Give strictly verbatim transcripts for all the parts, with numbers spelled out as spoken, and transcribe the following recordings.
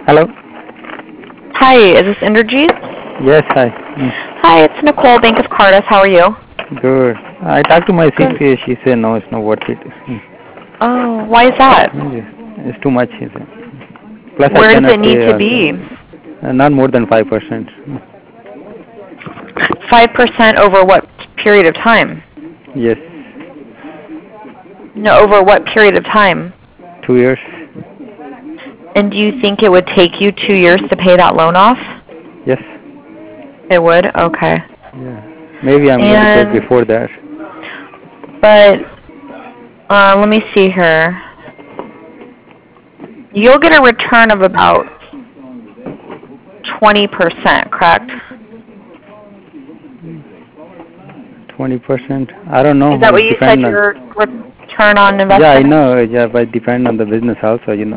Hello? Hi, is this Inderjeet? Yes, hi. Mm, Hi, it's Nicole, Bank of Cardiff. How are you? Good. I talked to my Good. C P A. She said no, it's not worth it. Mm, Oh, why is that? yes, it's too much. She said. Plus, I Where does cannot it need pay to also. be? Uh, not more than five percent. five percent over what period of time? Yes, No, over what period of time? two years. And do you think it would take you two years to pay that loan off? Yes. It would? Okay. Yeah. Maybe I'm going to pay And, before that. but, uh, let me see here. You'll get a return of about twenty percent, correct? twenty percent. I don't know. Is that what It you said depends on. your return on Yeah, I investment is? know. Yeah, but it depends on the business also, you know.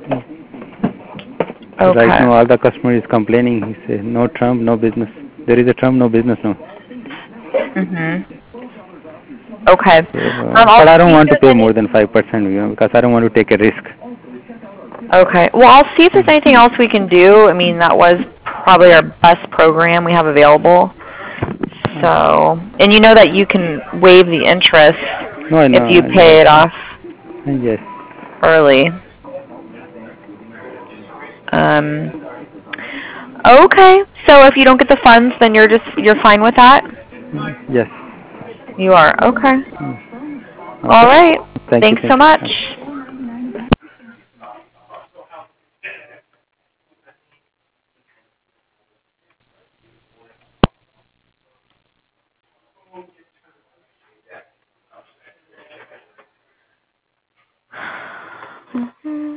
Right Okay. now, all the customer is complaining. He said, no Trump, no business. There is a Trump, no business now. Mhm. Okay. So, Um, uh, I'll but I don't see if want to there's pay any. more than five percent, you know, because I don't want to take a risk. Okay. Well, I'll see if there's anything else we can do. I mean, that was probably our best program we have available. So, and you know that you can waive the interest No, I if know. you I pay it know. off Yes. early. Um. Okay. So if you don't get the funds, then you're just you're fine with that. Yes. You are. Okay. All Okay. right. Thank you. Thanks so Thank you. much. Okay. Mhm.